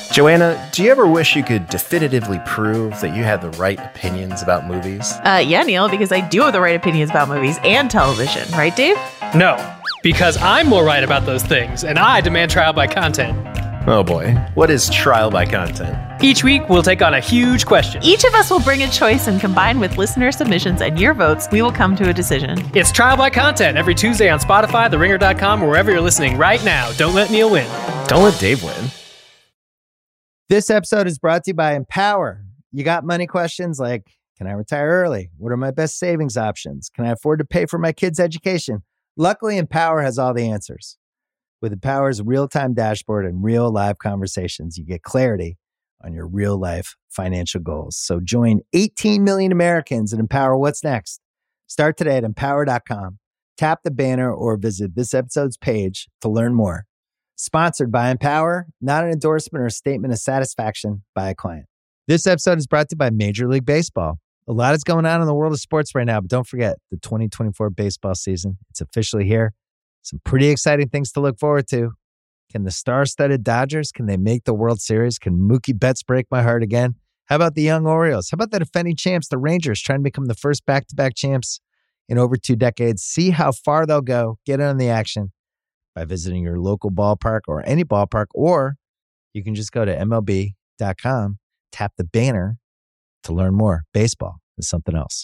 Joanna, do you ever wish you could definitively prove that you had the right opinions about movies? Yeah, Neil, because I do have the right opinions about movies and television. Right, Dave? No, because I'm more right about those things, and I demand trial by content. Oh boy, what is trial by content? Each week, we'll take on a huge question. Each of us will bring a choice, and combined with listener submissions and your votes, we will come to a decision. It's Trial by Content every Tuesday on Spotify, TheRinger.com, or wherever you're listening right now. Don't let Neil win. Don't let Dave win. This episode is brought to you by Empower. You got money questions like, can I retire early? What are my best savings options? Can I afford to pay for my kids' education? Luckily, Empower has all the answers. With Empower's real-time dashboard and real live conversations, you get clarity on your real-life financial goals. So join 18 million Americans and Empower what's next. Start today at empower.com. Tap the banner or visit this episode's page to learn more. Sponsored by Empower, not an endorsement or a statement of satisfaction by a client. This episode is brought to you by Major League Baseball. A lot is going on in the world of sports right now, but don't forget the 2024 baseball season. It's officially here. Some pretty exciting things to look forward to. Can the star-studded Dodgers, can they make the World Series? Can Mookie Betts break my heart again? How about the young Orioles? How about the defending champs, the Rangers, trying to become the first back-to-back champs in over 2 decades? See how far they'll go. Get in on the action by visiting your local ballpark or any ballpark, or you can just go to MLB.com, tap the banner to learn more. Baseball is something else.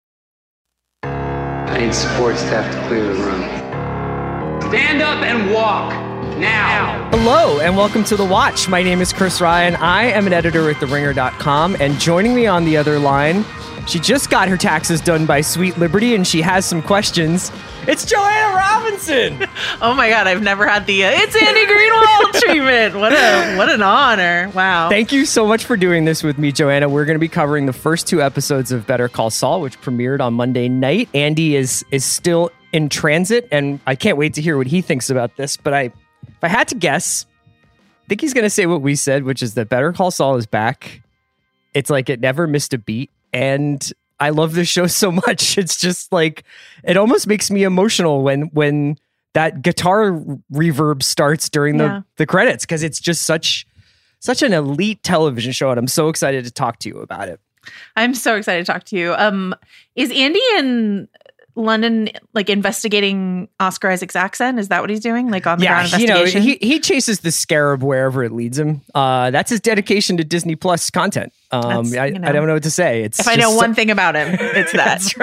I need support staff to clear the room. Stand up and walk now. Hello and welcome to The Watch. My name is Chris Ryan. I am an editor at TheRinger.com, and joining me on the other line, she just got her taxes done by Sweet Liberty and she has some questions. It's Joanna Robinson. Oh my God, I've never had the it's Andy Greenwald treatment. What an honor. Wow. Thank you so much for doing this with me, Joanna. We're going to be covering the first 2 episodes of Better Call Saul, which premiered on Monday night. Andy is still in transit, and I can't wait to hear what he thinks about this. But if I had to guess, I think he's going to say what we said, which is that Better Call Saul is back. It's like it never missed a beat. And I love this show so much. It's just like, it almost makes me emotional when that guitar reverb starts during the credits, because it's just such an elite television show. And I'm so excited to talk to you about it. I'm so excited to talk to you. Is Andy in London, like, investigating Oscar Isaac's accent? Is that what he's doing? Like, on the ground investigation? He chases the scarab wherever it leads him. That's his dedication to Disney Plus content. I don't know what to say. If I know one thing about him, it's that. That's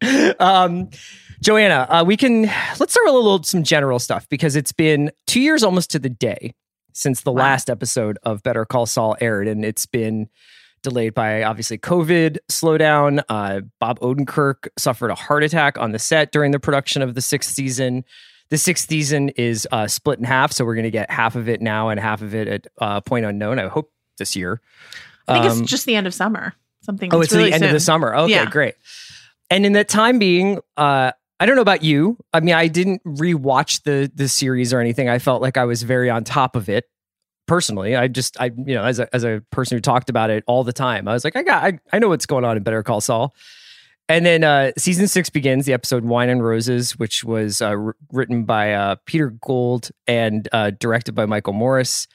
right. Joanna, let's start with some general stuff, because it's been 2 years almost to the day since the last episode of Better Call Saul aired, and it's been delayed by, obviously, COVID slowdown. Bob Odenkirk suffered a heart attack on the set during the production of the 6th season. The 6th season is split in half, so we're going to get half of it now and half of it at point unknown, I hope, this year. I think it's just the end of summer. It's really the end of the summer. Okay, great. And in that time being, I don't know about you. I mean, I didn't rewatch the series or anything. I felt like I was very on top of it. Personally, I as a person who talked about it all the time, I was like, I know what's going on in Better Call Saul. And then season 6 begins, the episode Wine and Roses, which was written by Peter Gould and directed by Michael Morris.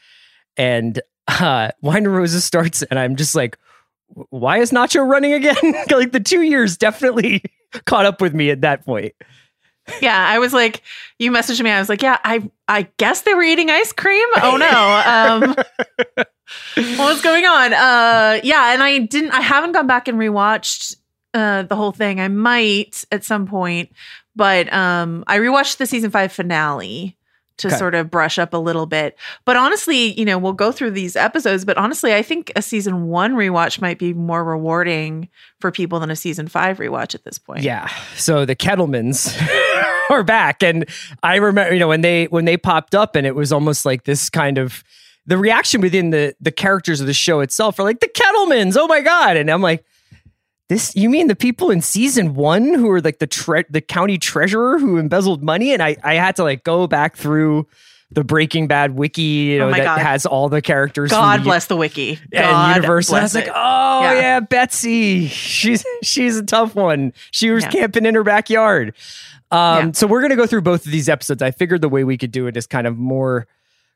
And Wine and Roses starts, and I'm just like, why is Nacho running again? Like, the 2 years definitely caught up with me at that point. Yeah, I was like, you messaged me. I was like, yeah, I guess they were eating ice cream. Oh no, what's going on? Yeah, and I haven't gone back and rewatched the whole thing. I might at some point, but I rewatched the season 5 finale to sort of brush up a little bit. But honestly, we'll go through these episodes, but honestly, I think a season 1 rewatch might be more rewarding for people than a season 5 rewatch at this point. Yeah. So the Kettlemans are back. And I remember, when they popped up, and it was almost like this kind of, the reaction within the characters of the show itself are like, the Kettlemans, oh my God. And I'm like, you mean the people in season 1 who are like the county treasurer who embezzled money? And I had to go back through the Breaking Bad wiki, that has all the characters. God bless the wiki. And universe. I was like, oh yeah, Betsy. She's a tough one. She was camping in her backyard. So we're going to go through both of these episodes. I figured the way we could do it is kind of more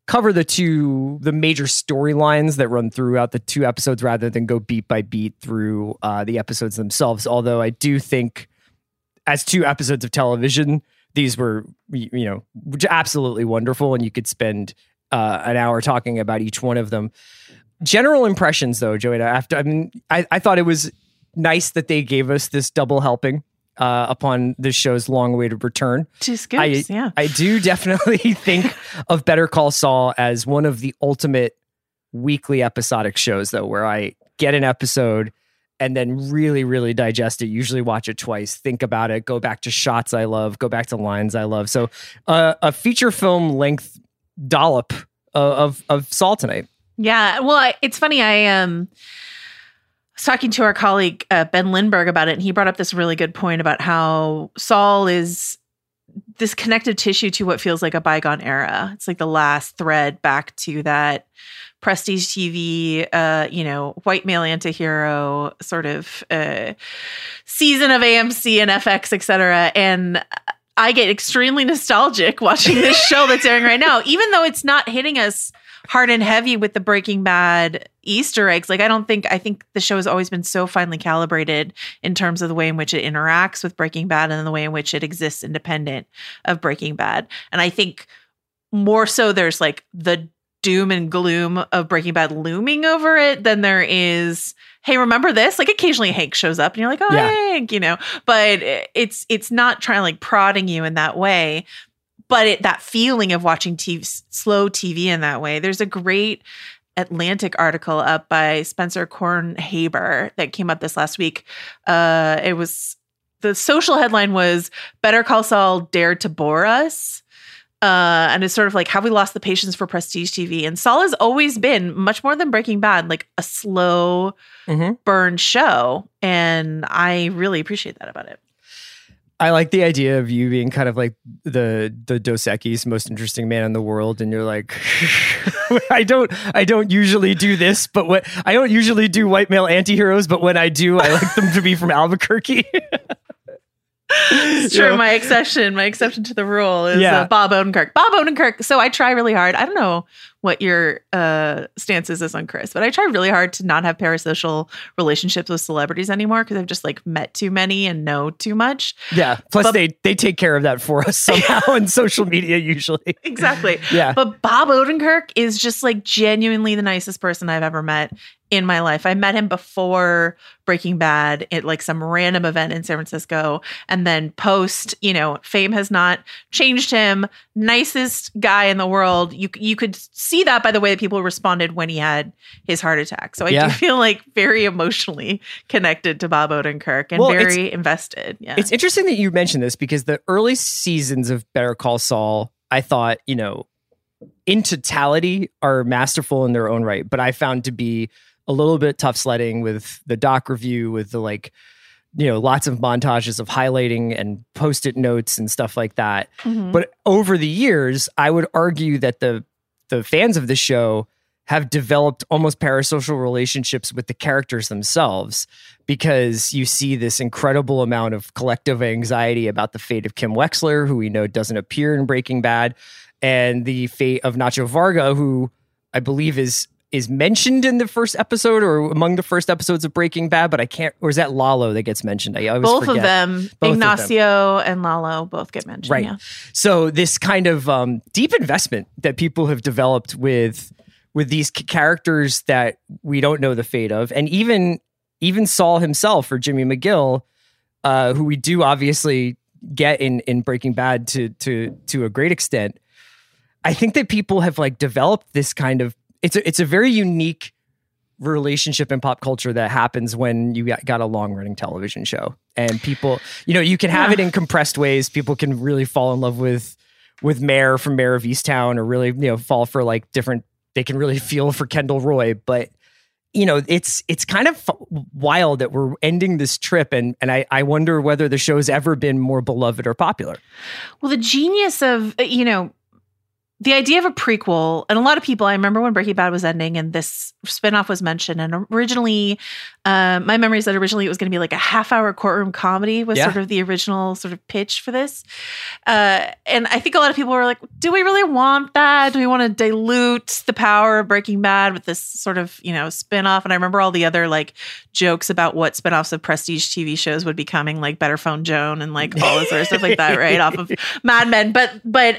cover the major storylines that run throughout the 2 episodes rather than go beat by beat through the episodes themselves. Although I do think as 2 episodes of television, these were, absolutely wonderful, and you could spend an hour talking about each one of them. General impressions, though, Joanna, I thought it was nice that they gave us this double helping upon this show's long-awaited return. 2 scoops, yeah. I do definitely think of Better Call Saul as one of the ultimate weekly episodic shows, though, where I get an episode and then really, really digest it, usually watch it twice, think about it, go back to shots I love, go back to lines I love. So a feature film length dollop of Saul tonight. Yeah, well, it's funny. I was talking to our colleague Ben Lindbergh about it, and he brought up this really good point about how Saul is this connective tissue to what feels like a bygone era. It's like the last thread back to that prestige TV, white male antihero sort of season of AMC and FX, et cetera. And I get extremely nostalgic watching this show that's airing right now, even though it's not hitting us hard and heavy with the Breaking Bad Easter eggs. Like, I think the show has always been so finely calibrated in terms of the way in which it interacts with Breaking Bad and the way in which it exists independent of Breaking Bad. And I think more so there's like the doom and gloom of Breaking Bad looming over it than there is, hey, remember this? Like, occasionally Hank shows up and you're like, oh, yeah. Hank, but it's not trying to like prodding you in that way. But that feeling of watching slow TV in that way. There's a great Atlantic article up by Spencer Kornhaber that came up this last week. It was, the social headline was Better Call Saul dared to bore us. And it's sort of like, have we lost the patience for prestige TV? And Saul has always been, much more than Breaking Bad, like a slow burn show. And I really appreciate that about it. I like the idea of you being kind of like the Dos Equis most interesting man in the world, and you're like, I don't usually do this, but I don't usually do white male antiheroes, but when I do, I like them to be from Albuquerque. It's true. My exception to the rule is Bob Odenkirk. Bob Odenkirk. So I try really hard. I don't know what your stance is on Chris, but I try really hard to not have parasocial relationships with celebrities anymore because I've just like met too many and know too much. Yeah. Plus they take care of that for us somehow in social media usually. Exactly. Yeah. But Bob Odenkirk is just like genuinely the nicest person I've ever met in my life. I met him before Breaking Bad at like some random event in San Francisco, and then post, fame has not changed him. Nicest guy in the world. You could see that by the way that people responded when he had his heart attack. So I do feel like very emotionally connected to Bob Odenkirk and very invested. Yeah. It's interesting that you mentioned this because the early seasons of Better Call Saul, I thought, in totality are masterful in their own right, but I found to be a little bit tough sledding with the doc review, with the lots of montages of highlighting and post-it notes and stuff like that. Mm-hmm. But over the years, I would argue that the fans of the show have developed almost parasocial relationships with the characters themselves, because you see this incredible amount of collective anxiety about the fate of Kim Wexler, who we know doesn't appear in Breaking Bad, and the fate of Nacho Varga, who I believe is mentioned in the first episode or among the first episodes of Breaking Bad, but I can't, or is that Lalo that gets mentioned? I always both forget. Of them, both Ignacio and Lalo both get mentioned. Right. Yeah. So this kind of deep investment that people have developed with these characters that we don't know the fate of, and even Saul himself or Jimmy McGill, who we do obviously get in Breaking Bad to a great extent. I think that people have like developed this kind of, it's a very unique relationship in pop culture that happens when you got a long running television show, and people, you can have it in compressed ways. People can really fall in love with Mare from Mare of Easttown, or really, fall for like different, they can really feel for Kendall Roy, but it's kind of wild that we're ending this trip, and I wonder whether the show's ever been more beloved or popular. Well, the genius of, the idea of a prequel, and a lot of people, I remember when Breaking Bad was ending and this spinoff was mentioned, and originally, my memory is that originally it was going to be like a half-hour courtroom comedy was sort of the original sort of pitch for this. And I think a lot of people were like, do we really want that? Do we want to dilute the power of Breaking Bad with this sort of, spinoff? And I remember all the other like jokes about what spinoffs of prestige TV shows would be coming, like Better Phone Joan and like all this sort of stuff like that, right? Off of Mad Men. But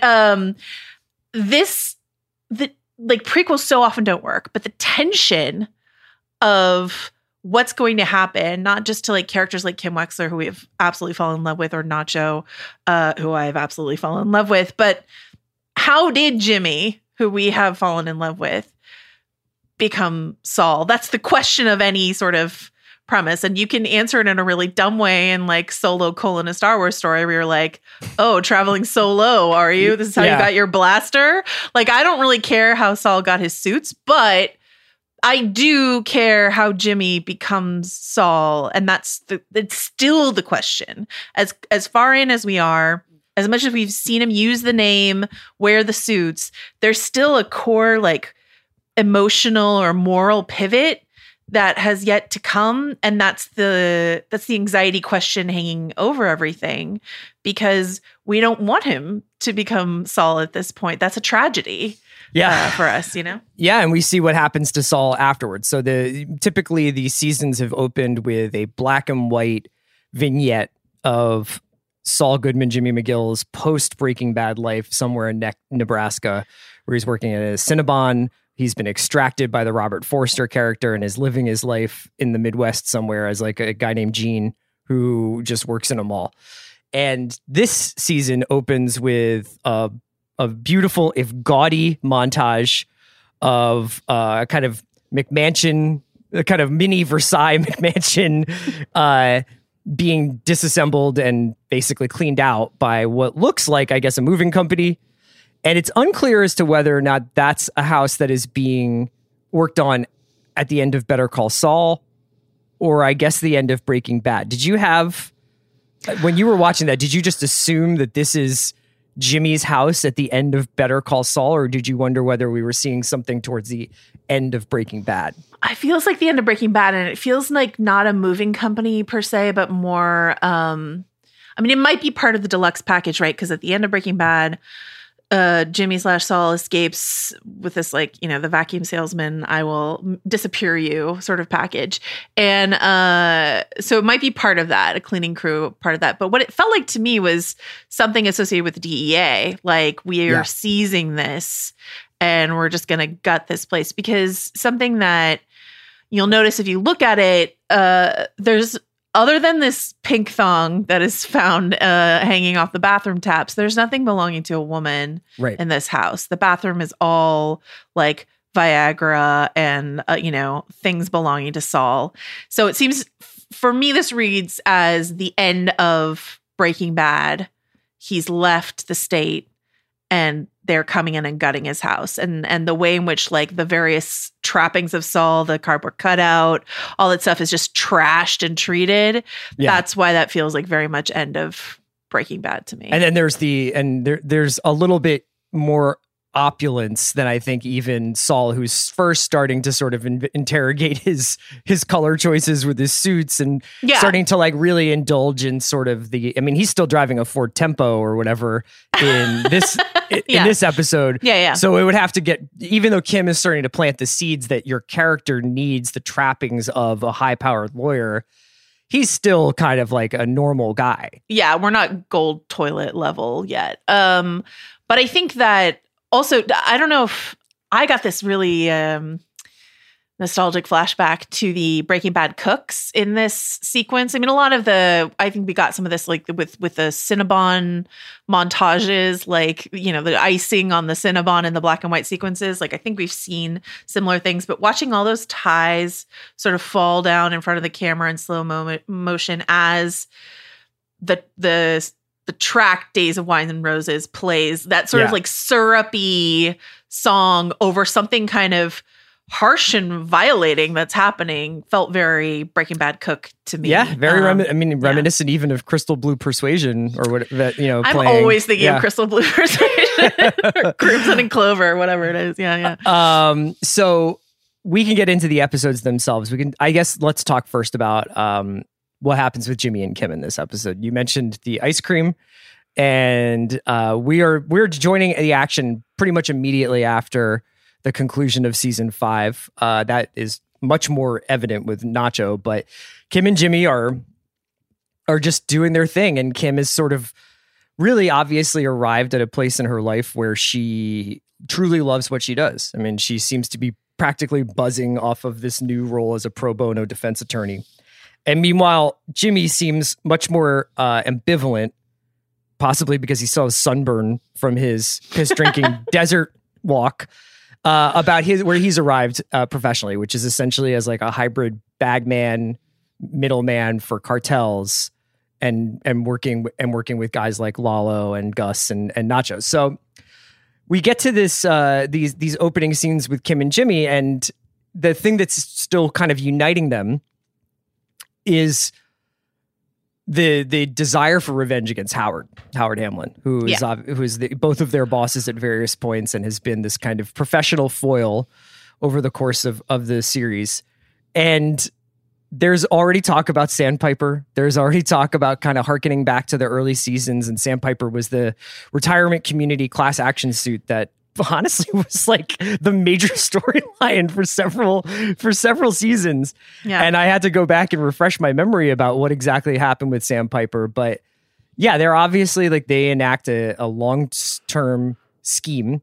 prequels so often don't work, but the tension of what's going to happen, not just to like characters like Kim Wexler, who we have absolutely fallen in love with, or Nacho, who I have absolutely fallen in love with, but how did Jimmy, who we have fallen in love with, become Saul? That's the question of any sort of premise, and you can answer it in a really dumb way in like Solo: a Star Wars story, where you're like, oh, traveling solo, are you? This is how you got your blaster? Like, I don't really care how Saul got his suits, but I do care how Jimmy becomes Saul, and it's still the question. As far in as we are, as much as we've seen him use the name, wear the suits, there's still a core like emotional or moral pivot that has yet to come, and that's the anxiety question hanging over everything, because we don't want him to become Saul at this point. That's a tragedy, for us, Yeah, and we see what happens to Saul afterwards. So typically these seasons have opened with a black and white vignette of Saul Goodman, Jimmy McGill's post Breaking Bad life somewhere in Nebraska, where he's working at a Cinnabon. He's been extracted by the Robert Forster character and is living his life in the Midwest somewhere as like a guy named Gene who just works in a mall. And this season opens with a beautiful, if gaudy, montage of kind of McMansion, a kind of mini Versailles McMansion being disassembled and basically cleaned out by what looks like, I guess, a moving company. And it's unclear as to whether or not that's a house that is being worked on at the end of Better Call Saul, or I guess the end of Breaking Bad. Did you have, when you were watching that, did you just assume that this is Jimmy's house at the end of Better Call Saul, or did you wonder whether we were seeing something towards the end of Breaking Bad? It feels like the end of Breaking Bad, and it feels like not a moving company per se, but more, it might be part of the deluxe package, right? Because at the end of Breaking Bad, Jimmy / Saul escapes with this, like, the vacuum salesman, I will disappear you sort of package. And so it might be part of that, a cleaning crew part of that. But what it felt like to me was something associated with the DEA. Like, we are seizing this and we're just going to gut this place. Because something that you'll notice if you look at it, there's, other than this pink thong that is found hanging off the bathroom taps, there's nothing belonging to a woman in this house. The bathroom is all like Viagra and, things belonging to Saul. So it seems, for me, this reads as the end of Breaking Bad. He's left the state and they're coming in and gutting his house. And the way in which, like, the various trappings of Saul, the cardboard cutout, all that stuff is just trashed and treated. Yeah. That's why that feels like very much end of Breaking Bad to me. And then there's a little bit more opulence than I think even Saul, who's first starting to sort of interrogate his color choices with his suits and starting to like really indulge in sort of he's still driving a Ford Tempo or whatever in this in this episode. Yeah. So it would have to get, even though Kim is starting to plant the seeds that your character needs the trappings of a high-powered lawyer, he's still kind of like a normal guy. Yeah, we're not gold toilet level yet. But I think that also, I don't know if I got this really nostalgic flashback to the Breaking Bad cooks in this sequence. I mean, I think we got some of this like with the Cinnabon montages, like, the icing on the Cinnabon and the black and white sequences. Like, I think we've seen similar things, but watching all those ties sort of fall down in front of the camera in slow motion as the track Days of Wine and Roses plays, that sort of like syrupy song over something kind of harsh and violating that's happening felt very Breaking Bad Cook to me. Yeah, very reminiscent even of Crystal Blue Persuasion or what that, you know, I'm playing. always thinking of Crystal Blue Persuasion or Crimson and Clover, whatever it is. Yeah. So we can get into the episodes themselves. I guess let's talk first about what happens with Jimmy and Kim in this episode. You mentioned the ice cream, and we're joining the action pretty much immediately after the conclusion of season 5. That is much more evident with Nacho, but Kim and Jimmy are just doing their thing. And Kim is sort of really obviously arrived at a place in her life where she truly loves what she does. I mean, she seems to be practically buzzing off of this new role as a pro bono defense attorney. And meanwhile, Jimmy seems much more ambivalent, possibly because he saw a sunburn from his drinking desert walk. About where he's arrived professionally, which is essentially as like a hybrid bagman, middleman for cartels, and working with guys like Lalo and Gus and Nacho. So we get to this these opening scenes with Kim and Jimmy, and the thing that's still kind of uniting them is the desire for revenge against Howard Hamlin, who is both of their bosses at various points and has been this kind of professional foil over the course of the series. And there's already talk about Sandpiper. There's already talk about kind of hearkening back to the early seasons, and Sandpiper was the retirement community class action suit that honestly was like the major storyline for several seasons. Yeah. And I had to go back and refresh my memory about what exactly happened with Sandpiper. But yeah, they're obviously like they enact a long-term scheme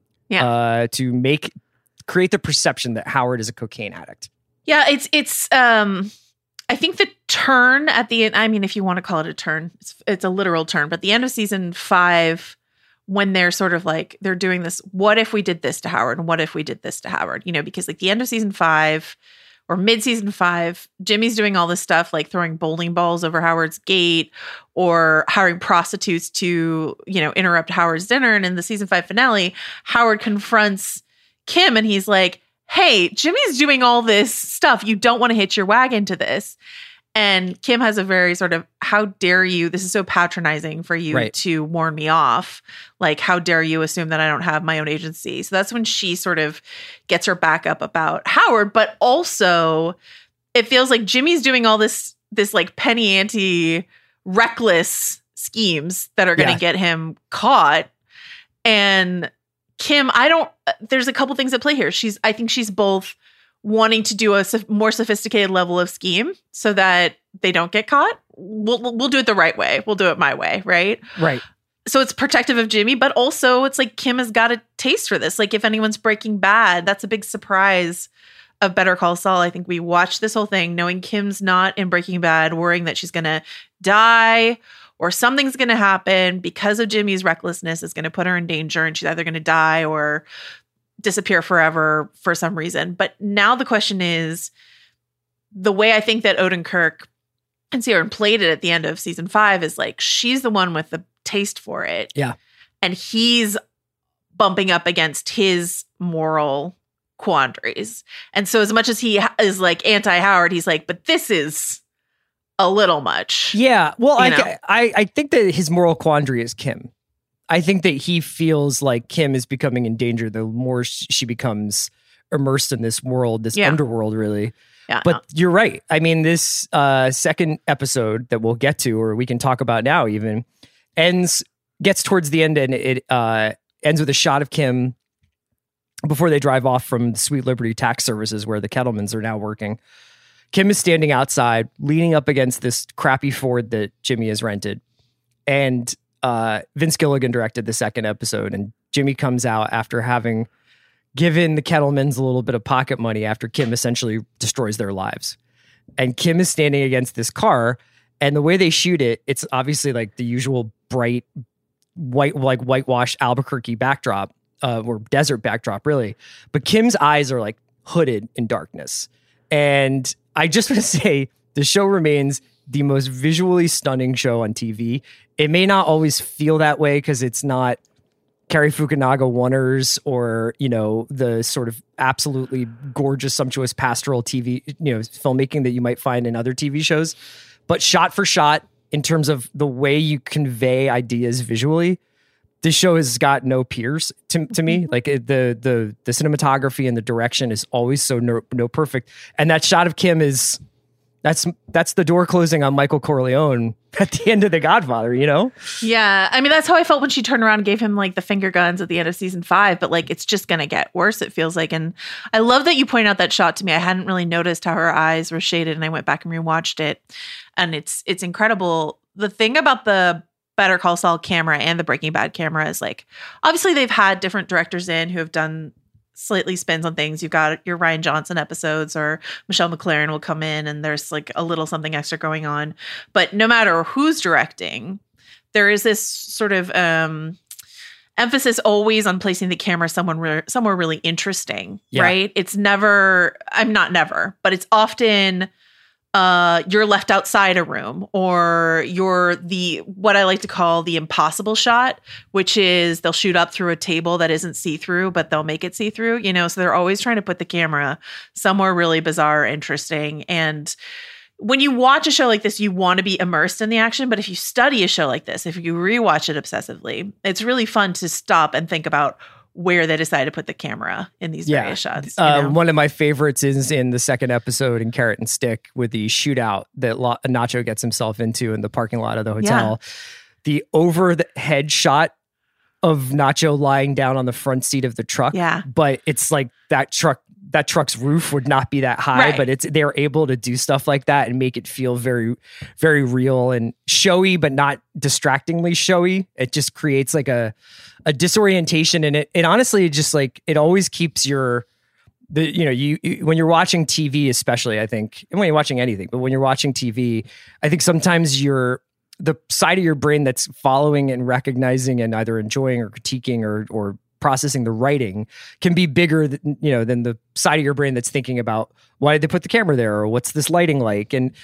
to create the perception that Howard is a cocaine addict. Yeah, it's I think the turn at the end, I mean, if you want to call it a turn, it's a literal turn, but the end of season 5, when they're sort of like, they're doing this, what if we did this to Howard? And what if we did this to Howard? You know, because like the end of season 5 or mid-season 5, Jimmy's doing all this stuff, like throwing bowling balls over Howard's gate or hiring prostitutes to, you know, interrupt Howard's dinner. And in the season 5 finale, Howard confronts Kim and he's like, hey, Jimmy's doing all this stuff. You don't want to hitch your wagon to this. And Kim has a very sort of, how dare you, this is so patronizing for you to warn me off. Like, how dare you assume that I don't have my own agency? So that's when she sort of gets her back up about Howard. But also, it feels like Jimmy's doing all this like penny ante, reckless schemes that are going to get him caught. And Kim, there's a couple things at play here. I think she's both wanting to do a more sophisticated level of scheme so that they don't get caught. We'll do it the right way. We'll do it my way, right? Right. So it's protective of Jimmy, but also it's like Kim has got a taste for this. Like if anyone's Breaking Bad, that's a big surprise of Better Call Saul. I think we watched this whole thing knowing Kim's not in Breaking Bad, worrying that she's going to die or something's going to happen because of Jimmy's recklessness is going to put her in danger and she's either going to die or disappear forever for some reason. But now the question is, the way I think that Odenkirk and Searan played it at the end of season 5 is like, she's the one with the taste for it. Yeah. And he's bumping up against his moral quandaries. And so as much as he is like anti-Howard, he's like, but this is a little much. Yeah. Well, I think that his moral quandary is Kim. I think that he feels like Kim is becoming in danger the more she becomes immersed in this world, this underworld, really. Yeah. But you're right. I mean, this second episode that we'll get to, or we can talk about now even, gets towards the end and it ends with a shot of Kim before they drive off from Sweet Liberty Tax Services where the Kettlemans are now working. Kim is standing outside, leaning up against this crappy Ford that Jimmy has rented. And Vince Gilligan directed the second episode, and Jimmy comes out after having given the Kettlemans a little bit of pocket money after Kim essentially destroys their lives. And Kim is standing against this car, and the way they shoot it, it's obviously like the usual bright, whitewashed Albuquerque backdrop, or desert backdrop, really. But Kim's eyes are like hooded in darkness. And I just want to say, the show remains the most visually stunning show on TV. It may not always feel that way because it's not Cary Fukunaga oneers or, the sort of absolutely gorgeous, sumptuous pastoral TV, filmmaking that you might find in other TV shows. But shot for shot, in terms of the way you convey ideas visually, this show has got no peers to me. Like the cinematography and the direction is always so no perfect. And that shot of Kim is that's the door closing on Michael Corleone at the end of The Godfather, Yeah. I mean, that's how I felt when she turned around and gave him like the finger guns at the end of season 5, but like, it's just going to get worse, it feels like. And I love that you point out that shot to me. I hadn't really noticed how her eyes were shaded, and I went back and rewatched it, and it's incredible. The thing about the Better Call Saul camera and the Breaking Bad camera is like, obviously they've had different directors in who have done slightly spins on things. You've got your Rian Johnson episodes, or Michelle McLaren will come in and there's like a little something extra going on. But no matter who's directing, there is this sort of emphasis always on placing the camera somewhere really interesting, right? It's never, but it's often you're left outside a room, or you're what I like to call the impossible shot, which is they'll shoot up through a table that isn't see-through, but they'll make it see-through, so they're always trying to put the camera somewhere really bizarre or interesting. And when you watch a show like this, you want to be immersed in the action. But if you study a show like this, if you rewatch it obsessively, it's really fun to stop and think about where they decide to put the camera in these various shots. One of my favorites is in the second episode in Carrot and Stick, with the shootout that Nacho gets himself into in the parking lot of the hotel. Yeah. The over the head shot of Nacho lying down on the front seat of the truck. Yeah. But it's like that truck's roof would not be that high, right. But they're able to do stuff like that and make it feel very, very real and showy, but not distractingly showy. It just creates like a disorientation, and it honestly just like, it always keeps you when you're watching TV, especially, I think, and when you're watching anything, but when you're watching TV, I think sometimes the side of your brain that's following and recognizing and either enjoying or critiquing or processing the writing can be bigger than the side of your brain that's thinking about why did they put the camera there, or what's this lighting like. And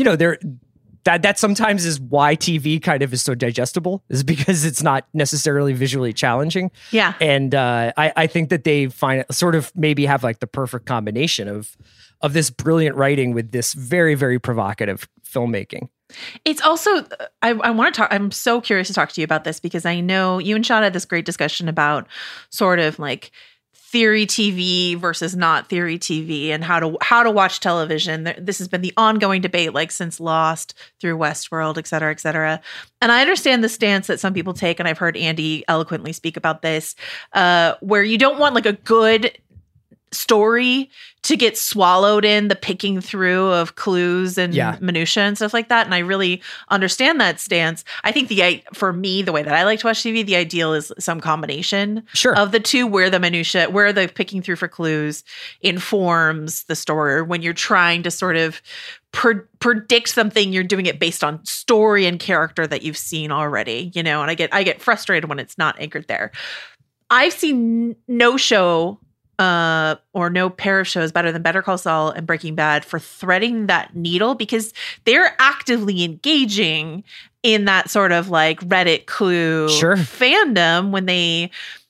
that sometimes is why TV kind of is so digestible, is because it's not necessarily visually challenging. Yeah. And I think that they find it sort of maybe have like the perfect combination of this brilliant writing with this very, very provocative filmmaking. It's also, I want to talk, I'm so curious to talk to you about this, because I know you and Sean had this great discussion about sort of like theory TV versus not theory TV, and how to watch television. This has been the ongoing debate, like since Lost through Westworld, et cetera, et cetera. And I understand the stance that some people take, and I've heard Andy eloquently speak about this, where you don't want like a good story to get swallowed in the picking through of clues and minutia and stuff like that. And I really understand that stance. I think for me, the way that I like to watch TV, the ideal is some combination of the two, where the minutia, where the picking through for clues informs the story. Or when you're trying to sort of predict something, you're doing it based on story and character that you've seen already, and I get frustrated when it's not anchored there. I've seen no show or no pair of shows better than Better Call Saul and Breaking Bad for threading that needle, because they're actively engaging in that sort of like Reddit clue fandom when they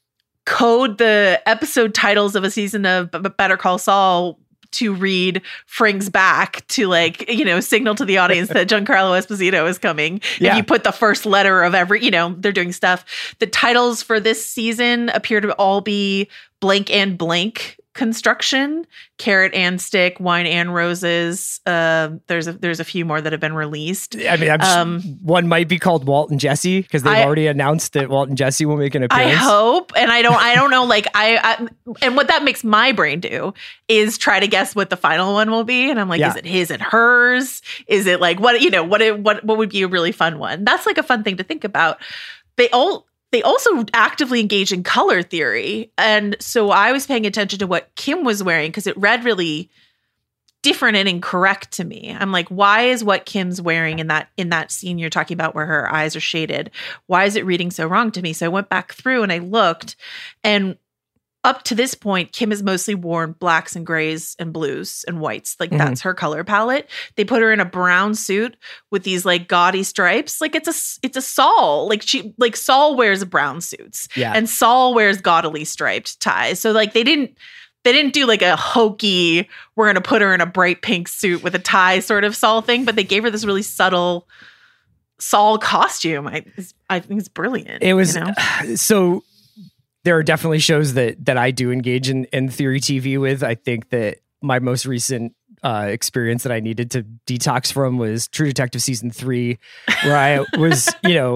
code the episode titles of a season of Better Call Saul to read Fring's back to like, signal to the audience that Giancarlo Esposito is coming. Yeah. If you put the first letter of every, they're doing stuff. The titles for this season appear to all be blank and blank construction, Carrot and Stick, Wine and Roses. There's a few more that have been released. I mean, one might be called Walt and Jesse, because they've already announced that Walt and Jesse will make an appearance. I hope, and I don't know. Like and what that makes my brain do is try to guess what the final one will be. And I'm like, is it his and hers? Is it like what would be a really fun one? That's like a fun thing to think about. They also actively engage in color theory. And so I was paying attention to what Kim was wearing, because it read really different and incorrect to me. I'm like, why is what Kim's wearing in that scene you're talking about where her eyes are shaded, why is it reading so wrong to me? So I went back through and I looked, and up to this point, Kim has mostly worn blacks and grays and blues and whites. Like that's her color palette. They put her in a brown suit with these like gaudy stripes. Like it's a Saul. Like Saul wears brown suits. Yeah. And Saul wears gaudily striped ties. So like they didn't do like a hokey, we're going to put her in a bright pink suit with a tie sort of Saul thing, but they gave her this really subtle Saul costume. I think it's brilliant. It was so. There are definitely shows that I do engage in theory TV with. I think that my most recent experience that I needed to detox from was True Detective season 3, where I was,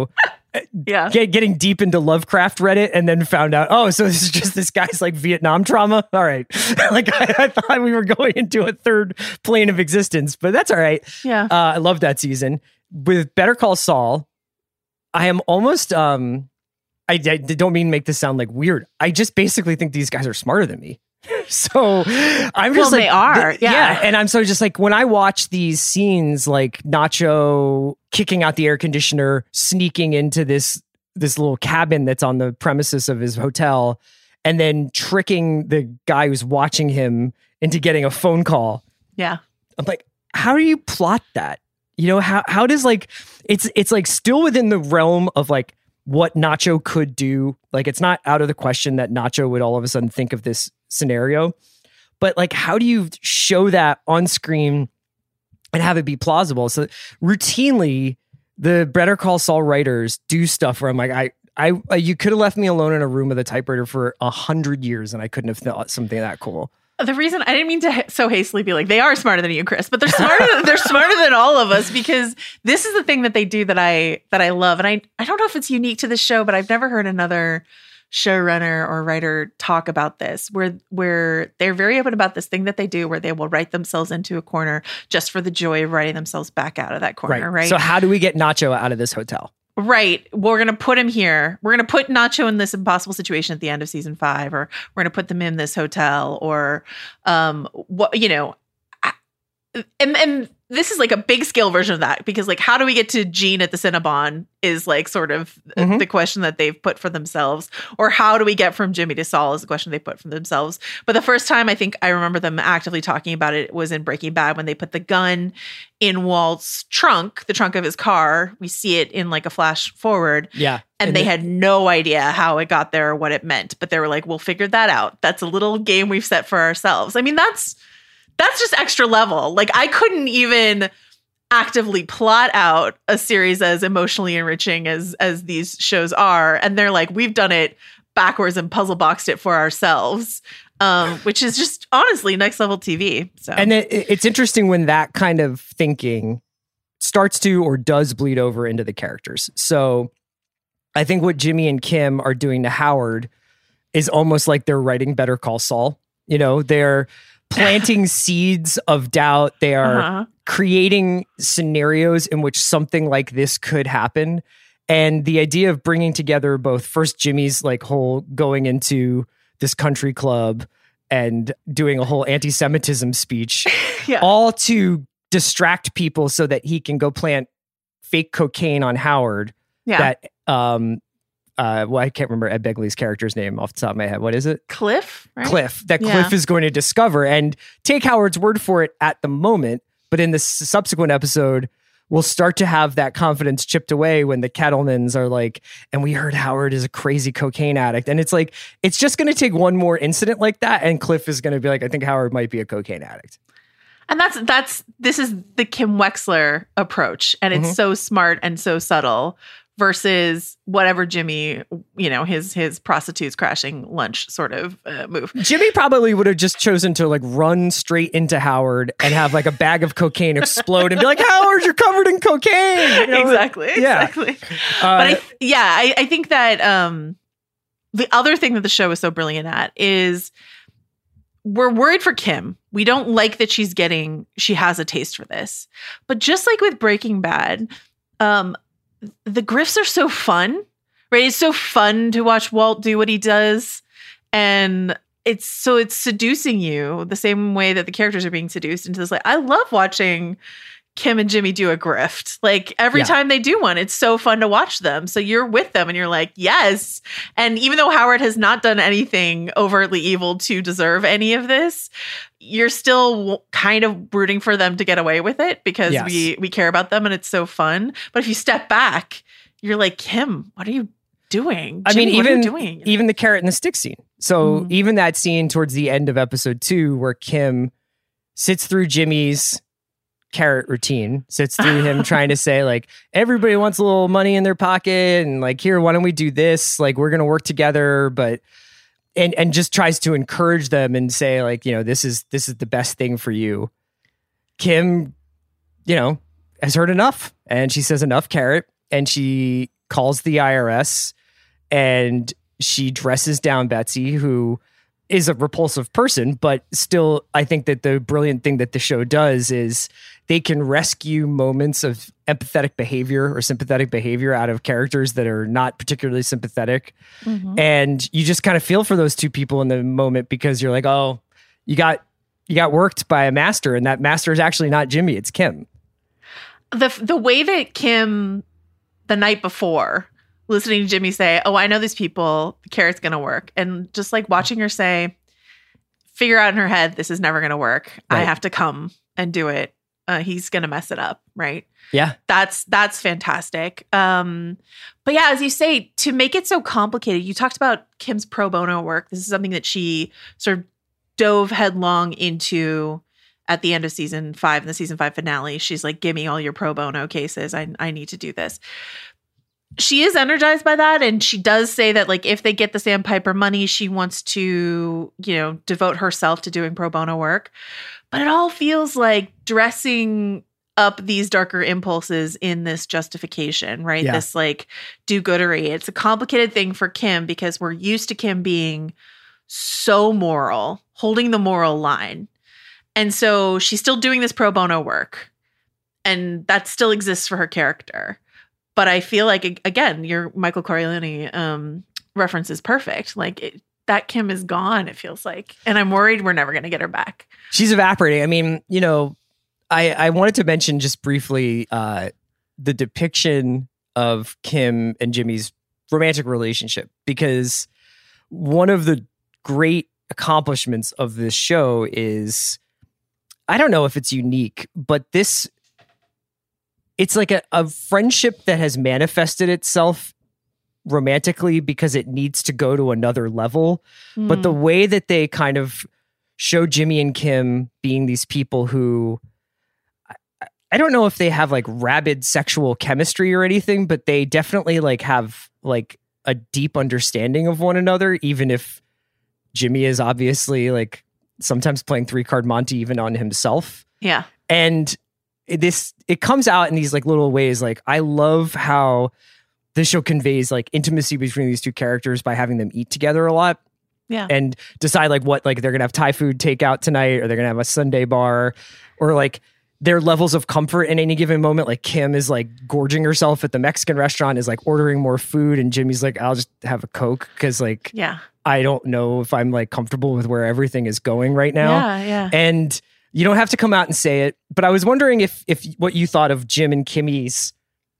getting deep into Lovecraft Reddit and then found out, oh, so this is just this guy's like Vietnam trauma. All right. Like I thought we were going into a third plane of existence, but that's all right. Yeah. I love that season. With Better Call Saul, I am almost, I don't mean to make this sound like weird. I just basically think these guys are smarter than me. So I'm just they are. Yeah. And I'm so just like, when I watch these scenes, like Nacho kicking out the air conditioner, sneaking into this little cabin that's on the premises of his hotel, and then tricking the guy who's watching him into getting a phone call. Yeah. I'm like, how do you plot that? How does like, it's like still within the realm of like, what Nacho could do. Like, it's not out of the question that Nacho would all of a sudden think of this scenario, but like, how do you show that on screen and have it be plausible? So routinely the Better Call Saul writers do stuff where I'm like, you could have left me alone in a room with a typewriter for 100 years and I couldn't have thought something that cool. The reason I didn't mean to so hastily be like, they are smarter than you, Chris, but they're smarter than all of us, because this is the thing that they do that I love. And I don't know if it's unique to this show, but I've never heard another showrunner or writer talk about this, where they're very open about this thing that they do, where they will write themselves into a corner just for the joy of writing themselves back out of that corner. Right. So how do we get Nacho out of this hotel? Right. We're going to put him here. We're going to put Nacho in this impossible situation at the end of season 5, or we're going to put them in this hotel, or, and this is like a big scale version of that, because like, how do we get to Gene at the Cinnabon is like sort of the question that they've put for themselves, or how do we get from Jimmy to Saul is the question they put for themselves. But the first time I think I remember them actively talking about it was in Breaking Bad, when they put the gun in Walt's trunk, the trunk of his car. We see it in like a flash forward. Yeah. And they had no idea how it got there or what it meant, but they were like, we'll figure that out. That's a little game we've set for ourselves. I mean, that's just extra level. Like, I couldn't even actively plot out a series as emotionally enriching as these shows are. And they're like, we've done it backwards and puzzle boxed it for ourselves, which is just honestly next level TV. So, and it's interesting when that kind of thinking starts to or does bleed over into the characters. So I think what Jimmy and Kim are doing to Howard is almost like they're writing Better Call Saul. They're planting seeds of doubt. They are creating scenarios in which something like this could happen. And the idea of bringing together both first Jimmy's like whole going into this country club and doing a whole anti-Semitism speech, all to distract people so that he can go plant fake cocaine on Howard. Yeah. That, I can't remember Ed Begley's character's name off the top of my head. What is it? Cliff, right? Cliff. Cliff is going to discover, and take Howard's word for it at the moment. But in the subsequent episode, we'll start to have that confidence chipped away when the Kettlemans are like, and we heard Howard is a crazy cocaine addict. And it's like, it's just going to take one more incident like that, and Cliff is going to be like, I think Howard might be a cocaine addict. And this is the Kim Wexler approach. And it's so smart and so subtle, versus whatever Jimmy, his prostitutes crashing lunch sort of move. Jimmy probably would have just chosen to like run straight into Howard and have like a bag of cocaine explode and be like, Howard, you're covered in cocaine. Exactly. But I think that the other thing that the show is so brilliant at is we're worried for Kim. We don't like that she has a taste for this. But just like with Breaking Bad, the grifts are so fun, right? It's so fun to watch Walt do what he does. And it's seducing you the same way that the characters are being seduced into this. Like, I love watching Kim and Jimmy do a grift. Like every time they do one, it's so fun to watch them. So you're with them and you're like, yes. And even though Howard has not done anything overtly evil to deserve any of this, you're still kind of rooting for them to get away with it because we care about them and it's so fun. But if you step back, you're like, Kim, what are you doing? Jimmy, what are you doing? Even the carrot and the stick scene. So even that scene towards the end of episode 2 where Kim sits through Jimmy's carrot routine, sits through him trying to say like, everybody wants a little money in their pocket and like, here, why don't we do this? Like, we're going to work together, but and just tries to encourage them and say like, you know, this is the best thing for you. Kim, you know, has heard enough and she says enough carrot and she calls the IRS and she dresses down Betsy, who is a repulsive person, but still, I think that the brilliant thing that the show does is they can rescue moments of empathetic behavior or sympathetic behavior out of characters that are not particularly sympathetic. And you just kind of feel for those two people in the moment because you're like, oh, you got worked by a master and that master is actually not Jimmy, it's Kim. The way that Kim, the night before, listening to Jimmy say, oh, I know these people, the carrot's going to work. And just like watching her say, figure out in her head, this is never going to work. Right. I have to come and do it. He's going to mess it up. Right. Yeah. That's fantastic. But yeah, as you say, to make it so complicated, you talked about Kim's pro bono work. This is something that she sort of dove headlong into at the end of season 5, in the season 5 finale. She's like, give me all your pro bono cases. I need to do this. She is energized by that. And she does say that like, if they get the Sandpiper money, she wants to, you know, devote herself to doing pro bono work. But it all feels like dressing up these darker impulses in this justification, right? Yeah. This like do-goodery. It's a complicated thing for Kim because we're used to Kim being so moral, holding the moral line. And so she's still doing this pro bono work. And that still exists for her character. But I feel like, again, your Michael Corleone reference is perfect. Like that Kim is gone, it feels like. And I'm worried we're never going to get her back. She's evaporating. I mean, you know, I wanted to mention just briefly the depiction of Kim and Jimmy's romantic relationship, because one of the great accomplishments of this show is, I don't know if it's unique, but it's like a friendship that has manifested itself romantically because it needs to go to another level. But the way that they kind of show Jimmy and Kim being these people who, I don't know if they have like rabid sexual chemistry or anything, but they definitely like have like a deep understanding of one another, even if Jimmy is obviously like sometimes playing 3-card Monte even on himself. Yeah. And it comes out in these like little ways. Like I love how this show conveys like intimacy between these two characters by having them eat together a lot. Yeah. And decide like what, like they're going to have Thai food takeout tonight, or they're going to have a Sunday bar, or like their levels of comfort in any given moment. Like Kim is like gorging herself at the Mexican restaurant, is like ordering more food. And Jimmy's like, I'll just have a Coke. Cause like, yeah, I don't know if I'm like comfortable with where everything is going right now. Yeah. Yeah. And you don't have to come out and say it, but I was wondering if what you thought of Jimmy and Kim's,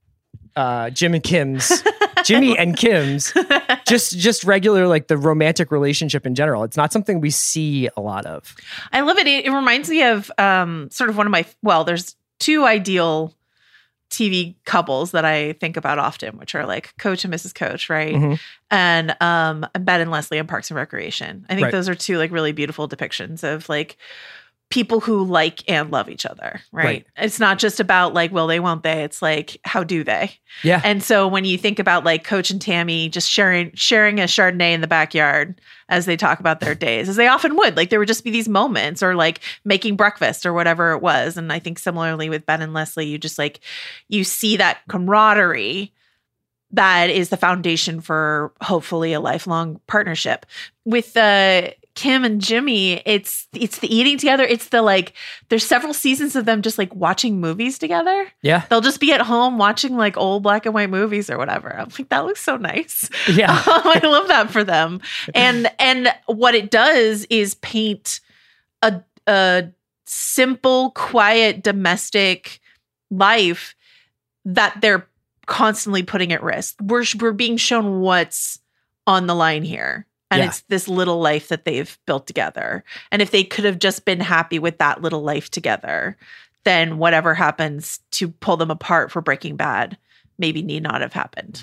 just regular, like the romantic relationship in general. It's not something we see a lot of. I love it. It reminds me of sort of one of my, there's 2 ideal TV couples that I think about often, which are like Coach and Mrs. Coach, right? Mm-hmm. And Ben and Leslie on Parks and Recreation. I think those are 2 like really beautiful depictions of like people who like and love each other, right? It's not just about like, will they, won't they? It's like, how do they? Yeah. And so when you think about like Coach and Tammy just sharing a Chardonnay in the backyard as they talk about their days, as they often would, like there would just be these moments, or like making breakfast or whatever it was. And I think similarly with Ben and Leslie, you just like, you see that camaraderie that is the foundation for hopefully a lifelong partnership. With Kim and Jimmy, it's the eating together. It's the like, there's several seasons of them just like watching movies together. Yeah. They'll just be at home watching like old black and white movies or whatever. I'm like, that looks so nice. Yeah. I love that for them. And what it does is paint a simple, quiet, domestic life that they're constantly putting at risk. We're being shown what's on the line here. And it's this little life that they've built together. And if they could have just been happy with that little life together, then whatever happens to pull them apart for Breaking Bad maybe need not have happened.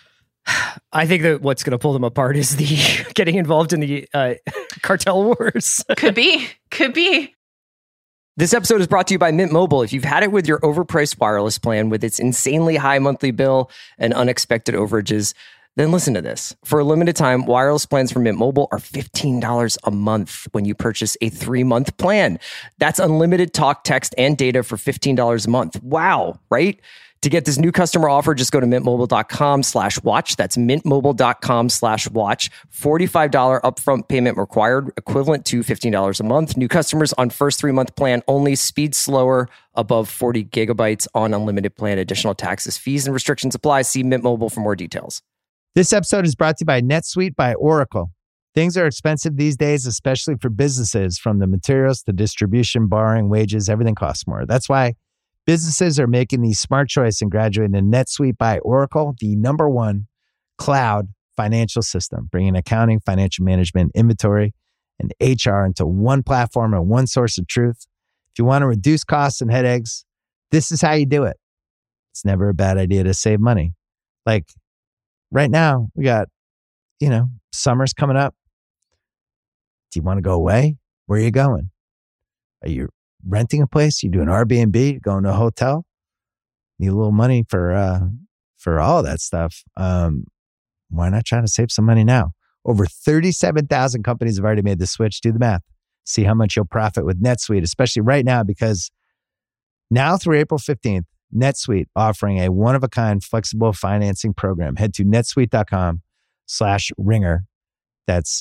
I think that what's going to pull them apart is the getting involved in the cartel wars. Could be. This episode is brought to you by Mint Mobile. If you've had it with your overpriced wireless plan with its insanely high monthly bill and unexpected overages, then listen to this. For a limited time, wireless plans from Mint Mobile are $15 a month when you purchase a 3-month plan. That's unlimited talk, text, and data for $15 a month. Wow, right? To get this new customer offer, just go to mintmobile.com/watch. That's mintmobile.com/watch. $45 upfront payment required, equivalent to $15 a month. New customers on first 3-month plan only. Speed slower, above 40 gigabytes on unlimited plan. Additional taxes, fees, and restrictions apply. See Mint Mobile for more details. This episode is brought to you by NetSuite by Oracle. Things are expensive these days, especially for businesses. From the materials to distribution, borrowing, wages, everything costs more. That's why businesses are making the smart choice and graduating to NetSuite by Oracle, the #1 cloud financial system, bringing accounting, financial management, inventory, and HR into one platform and one source of truth. If you want to reduce costs and headaches, this is how you do it. It's never a bad idea to save money. Like, right now, we got, summer's coming up. Do you want to go away? Where are you going? Are you renting a place? You doing Airbnb? Going to a hotel? Need a little money for all of that stuff. Why not try to save some money now? Over 37,000 companies have already made the switch. Do the math. See how much you'll profit with NetSuite, especially right now, because now through April 15th, NetSuite offering a one-of-a-kind flexible financing program. Head to netsuite.com/ringer. That's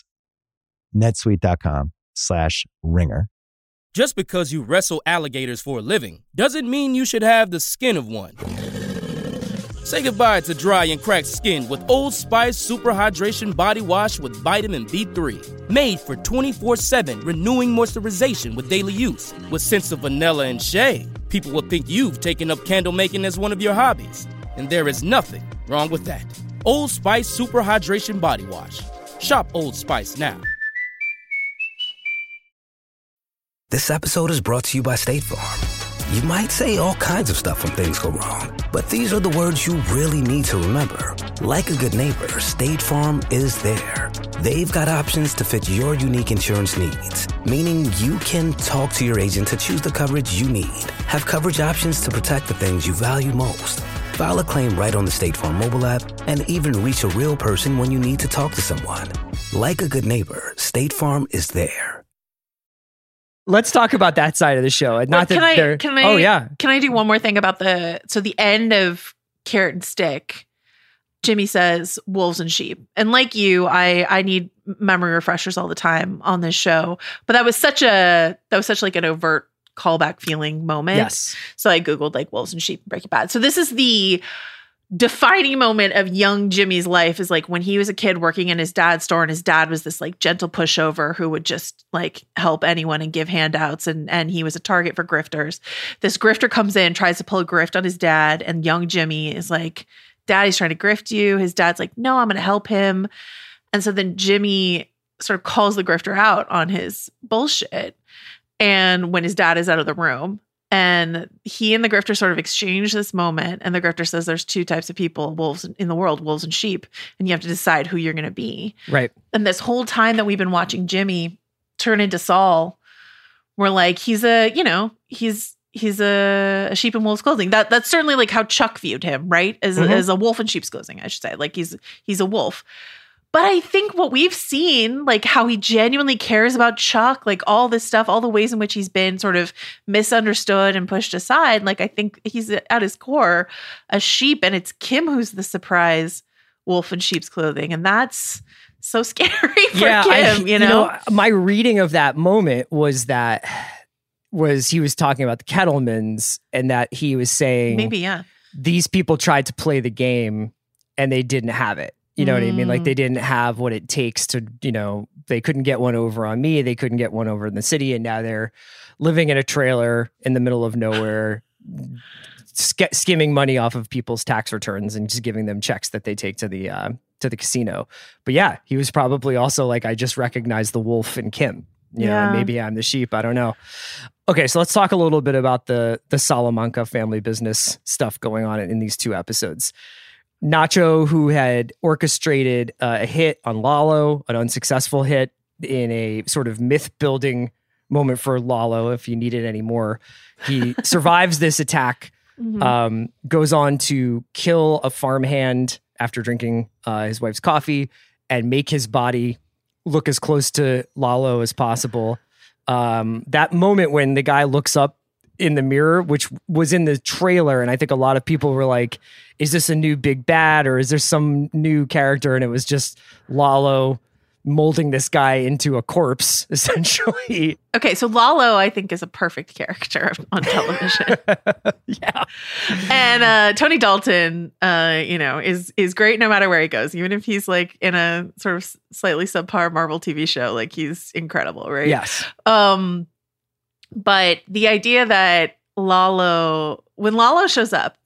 netsuite.com/ringer. Just because you wrestle alligators for a living doesn't mean you should have the skin of one. Say goodbye to dry and cracked skin with Old Spice Super Hydration Body Wash with vitamin B3. Made for 24/7 renewing moisturization with daily use. With scents of vanilla and shea, people will think you've taken up candle making as one of your hobbies. And there is nothing wrong with that. Old Spice Super Hydration Body Wash. Shop Old Spice now. This episode is brought to you by State Farm. You might say all kinds of stuff when things go wrong, but these are the words you really need to remember. Like a good neighbor, State Farm is there. They've got options to fit your unique insurance needs, meaning you can talk to your agent to choose the coverage you need. Have coverage options to protect the things you value most. File a claim right on the State Farm mobile app and even reach a real person when you need to talk to someone. Like a good neighbor, State Farm is there. Let's talk about that side of the show. Not Can that Can I do one more thing about the end of Carrot and Stick? Jimmy says wolves and sheep. And like you, I need memory refreshers all the time on this show. But that was such like an overt callback feeling moment. Yes. So I Googled like wolves and sheep and Breaking Bad. So this is the defining moment of young Jimmy's life, is like when he was a kid working in his dad's store, and his dad was this like gentle pushover who would just like help anyone and give handouts, and he was a target for grifters. This grifter comes in, tries to pull a grift on his dad, and young Jimmy is like, "Daddy's trying to grift you." His dad's like, "No, I'm going to help him." And so then Jimmy sort of calls the grifter out on his bullshit, and when his dad is out of the room. And he and the grifter sort of exchange this moment. And the grifter says there's two types of people, wolves in the world, wolves and sheep. And you have to decide who you're going to be. Right. And this whole time that we've been watching Jimmy turn into Saul, we're like, he's a sheep in wolf's clothing. That's certainly like how Chuck viewed him, right? As a wolf in sheep's clothing, I should say. Like he's a wolf. But I think what we've seen, like how he genuinely cares about Chuck, like all this stuff, all the ways in which he's been sort of misunderstood and pushed aside, like I think he's at his core a sheep, and it's Kim who's the surprise wolf in sheep's clothing. And that's so scary for Kim, you know? My reading of that moment was he was talking about the Kettlemans, and that he was saying, these people tried to play the game and they didn't have it. You know what I mean? Like they didn't have what it takes to, they couldn't get one over on me. They couldn't get one over in the city. And now they're living in a trailer in the middle of nowhere, skimming money off of people's tax returns and just giving them checks that they take to the casino. But yeah, he was probably also like, I just recognized the wolf in Kim. You know, maybe I'm the sheep. I don't know. Okay, so let's talk a little bit about the Salamanca family business stuff going on in these 2 episodes. Nacho, who had orchestrated a hit on Lalo, an unsuccessful hit in a sort of myth-building moment for Lalo, if you needed any more. He survives this attack, goes on to kill a farmhand after drinking his wife's coffee and make his body look as close to Lalo as possible. That moment when the guy looks up in the mirror, which was in the trailer, and I think a lot of people were like, is this a new big bad or is there some new character? And it was just Lalo molding this guy into a corpse, essentially. Okay, so Lalo, I think, is a perfect character on television. Yeah. And Tony Dalton, is great no matter where he goes, even if he's like in a sort of slightly subpar Marvel TV show, like he's incredible, right? Yes. But the idea that when Lalo shows up,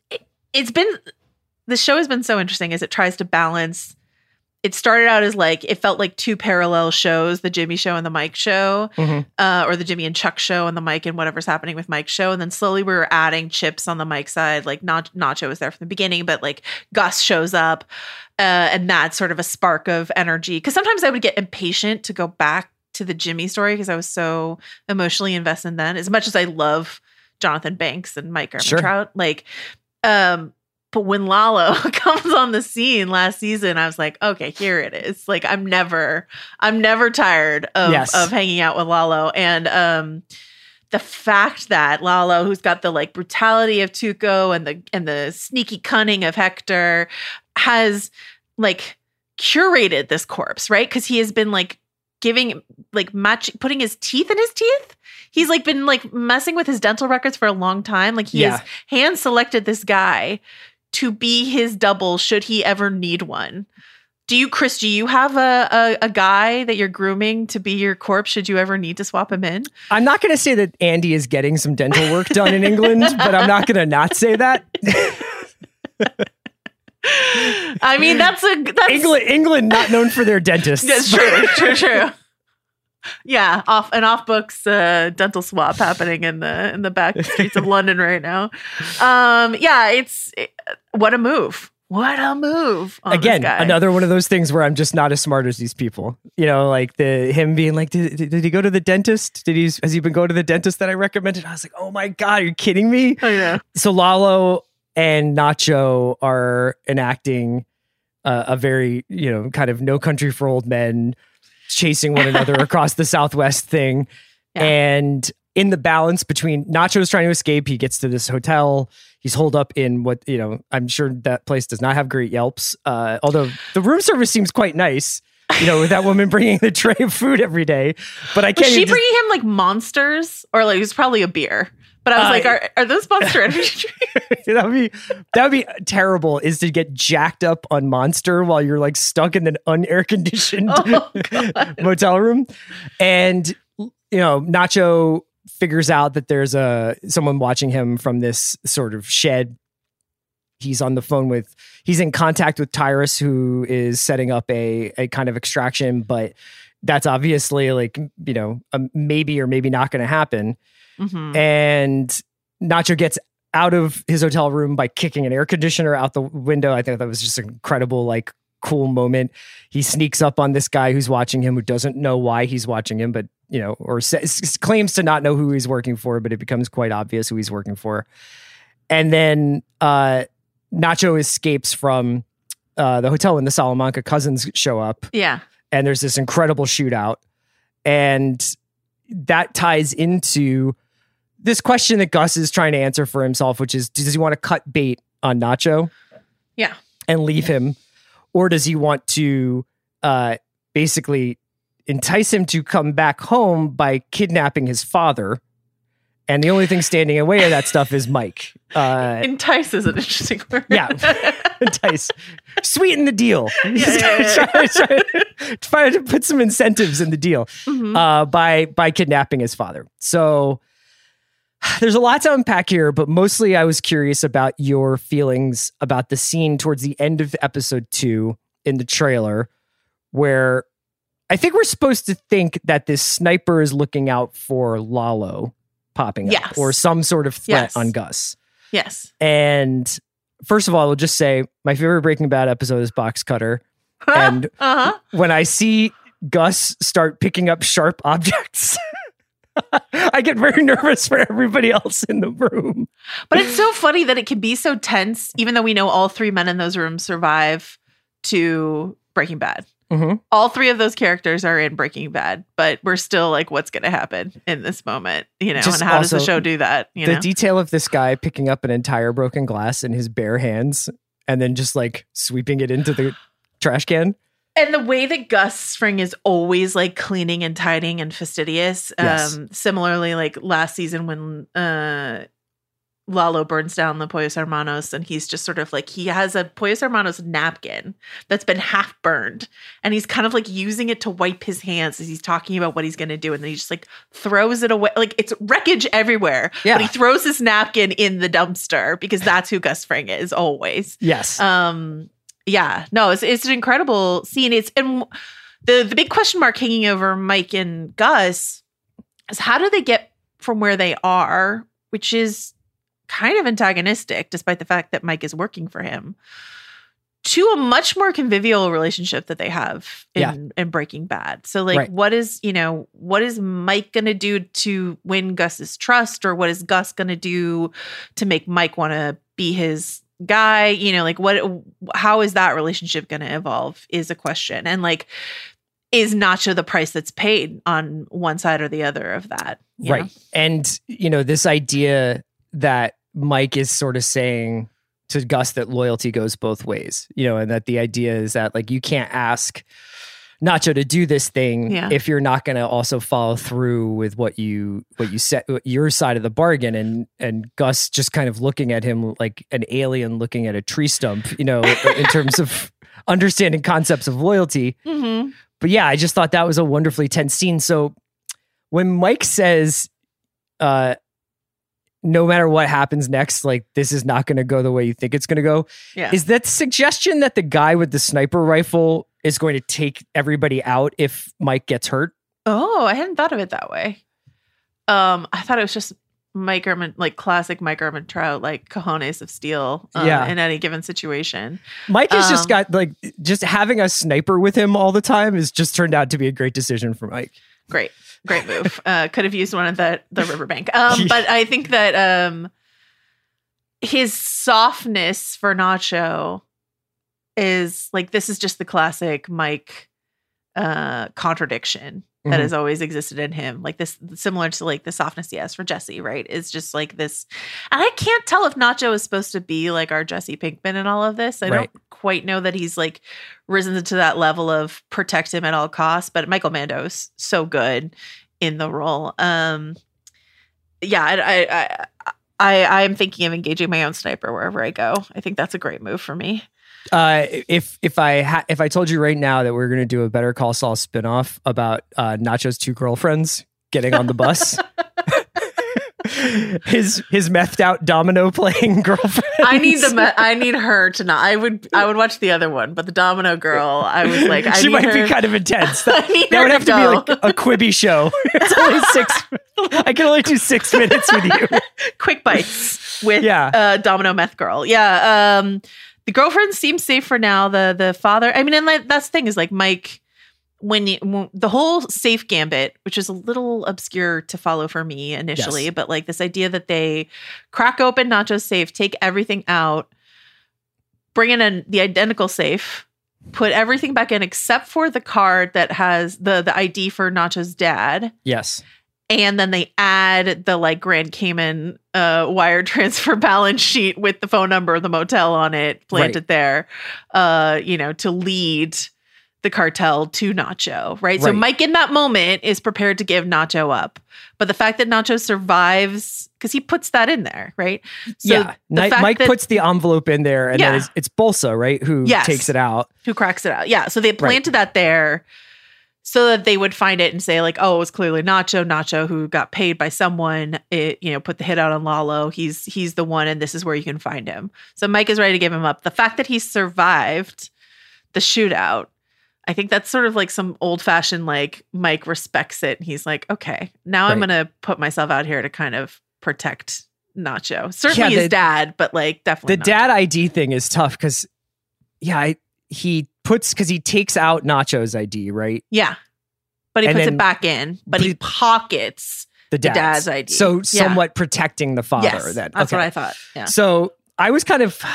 the show has been so interesting as it tries to balance. It started out as like, it felt like 2 parallel shows, the Jimmy show and the Mike show, or the Jimmy and Chuck show and the Mike and whatever's happening with Mike's show. And then slowly we were adding chips on the Mike side. Like Nacho was there from the beginning, but like Gus shows up and that's sort of a spark of energy. Because sometimes I would get impatient to go back to the Jimmy story because I was so emotionally invested in that. As much as I love Jonathan Banks and Mike Ehrmantraut, like, but when Lalo comes on the scene last season, I was like, okay, here it is. Like, I'm never tired of hanging out with Lalo. And the fact that Lalo, who's got the like brutality of Tuco and the sneaky cunning of Hector, has like curated this corpse, right? Because he has been like putting his teeth in his teeth. He's like been like messing with his dental records for a long time. Like he has hand selected this guy to be his double should he ever need one. Do you have a guy that you're grooming to be your corpse should you ever need to swap him in? I'm not going to say that Andy is getting some dental work done in England, but I'm not going to not say that. I mean, that's England not known for their dentists. That's true. Yeah, off books dental swap happening in the back streets of London right now. What a move. What a move. Again, another one of those things where I'm just not as smart as these people. You know, like him being like, did he go to the dentist? Has he been going to the dentist that I recommended? I was like, oh my God, are you kidding me? Oh yeah. So Lalo and Nacho are enacting a very, kind of No Country for Old Men, chasing one another across the Southwest thing. Yeah. And in the balance between Nacho's trying to escape, he gets to this hotel. He's holed up in what, I'm sure that place does not have great Yelps. Although the room service seems quite nice, with that woman bringing the tray of food every day. But I can't. Was she bringing him like Monsters or like it was probably a beer? But I was like, are those Monster Energy drinks? that would be terrible, is to get jacked up on Monster while you're like stuck in an unair conditioned motel room. And, Nacho figures out that there's someone watching him from this sort of shed. He's on the phone he's in contact with Tyrus, who is setting up a kind of extraction, but that's obviously like, maybe or maybe not going to happen. Mm-hmm. And Nacho gets out of his hotel room by kicking an air conditioner out the window. I think that was just an incredible, like, cool moment. He sneaks up on this guy who's watching him, who doesn't know why he's watching him, but, or claims to not know who he's working for, but it becomes quite obvious who he's working for. And then Nacho escapes from the hotel when the Salamanca cousins show up. Yeah. And there's this incredible shootout. And that ties into this question that Gus is trying to answer for himself, which is, does he want to cut bait on Nacho? Yeah. And leave him? Or does he want to basically entice him to come back home by kidnapping his father? And the only thing standing in the way of that stuff is Mike. Entice is an interesting word. Yeah. Entice. Sweeten the deal. Try to put some incentives in the deal by kidnapping his father. So there's a lot to unpack here, but mostly I was curious about your feelings about the scene towards the end of episode 2 in the trailer, where I think we're supposed to think that this sniper is looking out for Lalo popping up or some sort of threat on Gus. Yes. And first of all, I'll just say my favorite Breaking Bad episode is Box Cutter. And when I see Gus start picking up sharp objects, I get very nervous for everybody else in the room. But it's so funny that it can be so tense, even though we know all 3 men in those rooms survive to Breaking Bad. Mm-hmm. All 3 of those characters are in Breaking Bad, but we're still like, what's going to happen in this moment? You know, Just and how does the show do that? You know? Detail of this guy picking up an entire broken glass in his bare hands and then just like sweeping it into the trash can. And the way that Gus Fring is always like cleaning and tidying and fastidious. Similarly, like last season when Lalo burns down the Pollos Hermanos, and he's just sort of like, he has a Pollos Hermanos napkin that's been half burned, and he's kind of like using it to wipe his hands as he's talking about what he's going to do, and then he just like throws it away. Like, it's wreckage everywhere, but he throws his napkin in the dumpster because that's who Gus Fring is always. Yes. It's an incredible scene. And the big question mark hanging over Mike and Gus is, how do they get from where they are, which is kind of antagonistic, despite the fact that Mike is working for him, to a much more convivial relationship that they have in Breaking Bad. So like, what is Mike going to do to win Gus's trust, or what is Gus going to do to make Mike want to be his guy? You know, like how is that relationship going to evolve is a question. And like, is Nacho the price that's paid on one side or the other of that? Right. Know? And, this idea that Mike is sort of saying to Gus that loyalty goes both ways, and that the idea is that like, you can't ask Nacho to do this thing if you're not going to also follow through with what you set, your side of the bargain. And Gus just kind of looking at him like an alien looking at a tree stump, in terms of understanding concepts of loyalty. Mm-hmm. But yeah, I just thought that was a wonderfully tense scene. So when Mike says, no matter what happens next, like, this is not going to go the way you think it's going to go. Yeah. Is that suggestion that the guy with the sniper rifle is going to take everybody out if Mike gets hurt? Oh, I hadn't thought of it that way. I thought it was just Mike Ehrman, like classic Mike Ehrmantraut, like cojones of steel in any given situation. Mike has just got like, just having a sniper with him all the time has just turned out to be a great decision for Mike. Great move. Could have used one at the riverbank. But I think that his softness for Nacho is like, this is just the classic Mike contradiction that has always existed in him. Like this, similar to like the softness he has for Jesse, right? It's just like this. And I can't tell if Nacho is supposed to be like our Jesse Pinkman in all of this. I don't quite know that he's like risen to that level of protect him at all costs, but Michael Mando's so good in the role. I'm thinking of engaging my own sniper wherever I go. I think that's a great move for me. If I told you right now that we're going to do a Better Call Saul spinoff about Nacho's 2 girlfriends getting on the bus, his methed out domino playing girlfriend. I need her to not. I would watch the other one, but the domino girl, I was like, she might be kind of intense. That would have to be like a Quibi show. It's only 6. I can only do 6 minutes with you. Quick bites with domino meth girl. Yeah. The girlfriend seems safe for now. The father, I mean, and like, that's the thing is like Mike, when the whole safe gambit, which is a little obscure to follow for me initially, but like this idea that they crack open Nacho's safe, take everything out, bring in the identical safe, put everything back in except for the card that has the ID for Nacho's dad. Yes. And then they add the like Grand Cayman wire transfer balance sheet with the phone number of the motel on it planted there, to lead the cartel to Nacho, right? So Mike in that moment is prepared to give Nacho up. But the fact that Nacho survives, because he puts that in there, right? So Mike puts the envelope in there, and then it's Bolsa, right? Who takes it out. Who cracks it out. Yeah, so they planted that there. so that they would find it and say like, oh, it was clearly Nacho who got paid by someone, put the hit out on Lalo. He's the one, and this is where you can find him. So Mike is ready to give him up. The fact that he survived the shootout, I think that's sort of like some old fashioned, like Mike respects it. And he's like, okay, now I'm going to put myself out here to kind of protect Nacho. Certainly his dad, but like definitely the dad ID thing is tough because he takes out Nacho's ID, right? Yeah. But he puts it back in, but he pockets the dad's ID. So somewhat protecting the father. Yes, that's what I thought. Yeah. So I was kind of,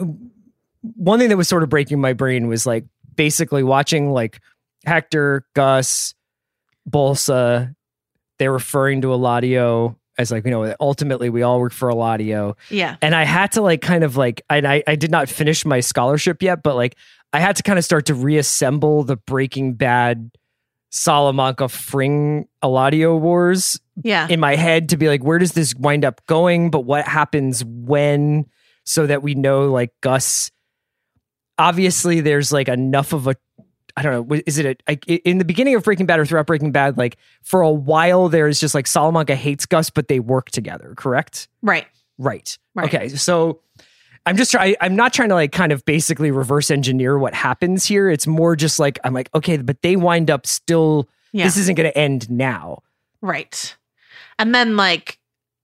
one thing that was sort of breaking my brain was like basically watching like Hector, Gus, Bolsa, they're referring to Eladio as like, ultimately we all work for Eladio. Yeah. And I had to like kind of like, I did not finish my scholarship yet, but like I had to kind of start to reassemble the Breaking Bad Salamanca Fring Eladio wars in my head to be like, where does this wind up going? But what happens when, so that we know like Gus, obviously there's like enough of a, I don't know, is it in the beginning of Breaking Bad or throughout Breaking Bad, like for a while there's just like Salamanca hates Gus, but they work together, correct? Right. Okay. So I'm not trying to like kind of basically reverse engineer what happens here. It's more just like, I'm like, okay, but they wind up still, this isn't going to end now. Right. And then like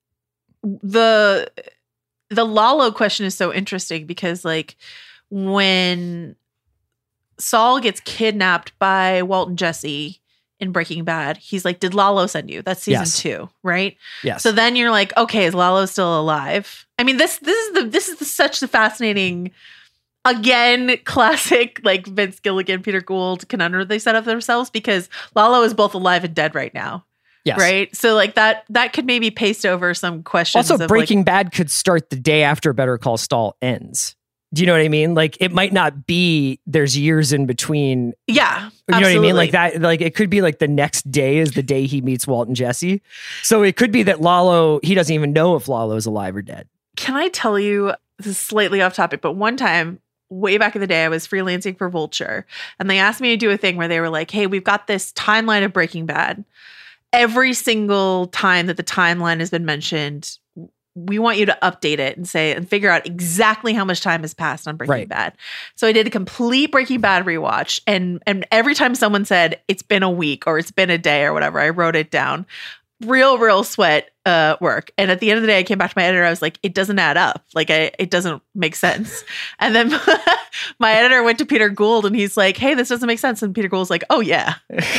the Lalo question is so interesting because like when Saul gets kidnapped by Walt and Jesse in Breaking Bad, he's like, did Lalo send you? That's season 2, right? Yes. So then you're like, okay, is Lalo still alive? I mean, this is such a fascinating, again, classic like Vince Gilligan, Peter Gould conundrum they set up themselves because Lalo is both alive and dead right now. Yes. Right. So like that could maybe paste over some questions. Also, Breaking Bad could start the day after Better Call Saul ends. Do you know what I mean? Like it might not be, there's years in between. Yeah. You know what I mean? Like that, like it could be like the next day is the day he meets Walt and Jesse. So it could be that Lalo, he doesn't even know if Lalo is alive or dead. Can I tell you, this is slightly off topic, but one time way back in the day, I was freelancing for Vulture and they asked me to do a thing where they were like, hey, we've got this timeline of Breaking Bad. Every single time that the timeline has been mentioned, we want you to update it and figure out exactly how much time has passed on Breaking Bad. So I did a complete Breaking Bad rewatch. And every time someone said it's been a week or it's been a day or whatever, I wrote it down. Real sweat work. And at the end of the day, I came back to my editor. I was like, it doesn't add up. Like it doesn't make sense. And then my editor went to Peter Gould and he's like, hey, this doesn't make sense. And Peter Gould's like, oh yeah.